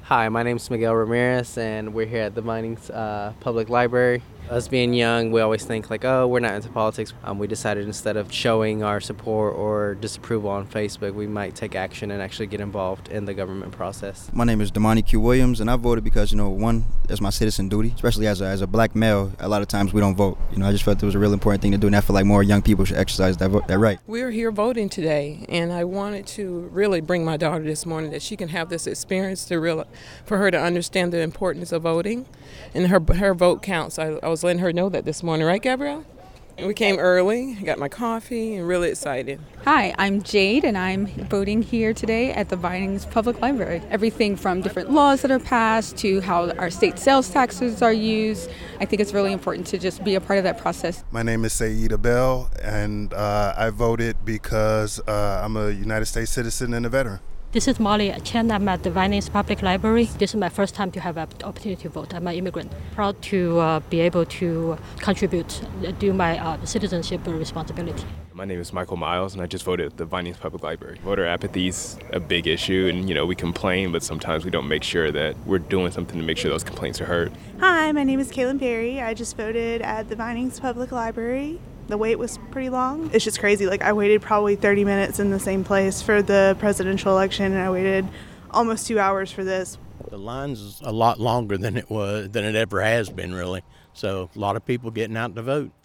Hi, my name is Miguel Ramirez, and we're here at the Vinings Public Library. Us being young, we always think like, oh, we're not into politics. We decided instead of showing our support or disapproval on Facebook, we might take action and actually get involved in the government process. My name is Damani Q. Williams, and I voted because, one, it's my citizen duty, especially as a black male. A lot of times we don't vote. I just felt it was a real important thing to do, and I feel like more young people should exercise that right. We're here voting today, and I wanted to really bring my daughter this morning that she can have this experience for her to understand the importance of voting, and her vote counts. I was letting her know that this morning, right, Gabrielle? And we came early, got my coffee, and really excited. Hi, I'm Jade, and I'm voting here today at the Vinings Public Library. Everything from different laws that are passed to how our state sales taxes are used. I think it's really important to just be a part of that process. My name is Saeed Abel, and I voted because I'm a United States citizen and a veteran. This is Molly Chen. I'm at the Vinings Public Library. This is my first time to have an opportunity to vote. I'm an immigrant. Proud to be able to contribute, do my citizenship responsibility. My name is Michael Miles, and I just voted at the Vinings Public Library. Voter apathy is a big issue, and we complain, but sometimes we don't make sure that we're doing something to make sure those complaints are heard. Hi, my name is Kaylin Perry. I just voted at the Vinings Public Library. The wait was pretty long. It's just crazy. I waited probably 30 minutes in the same place for the presidential election, and I waited almost 2 hours for this. The line's a lot longer than it ever has been, really. So a lot of people getting out to vote.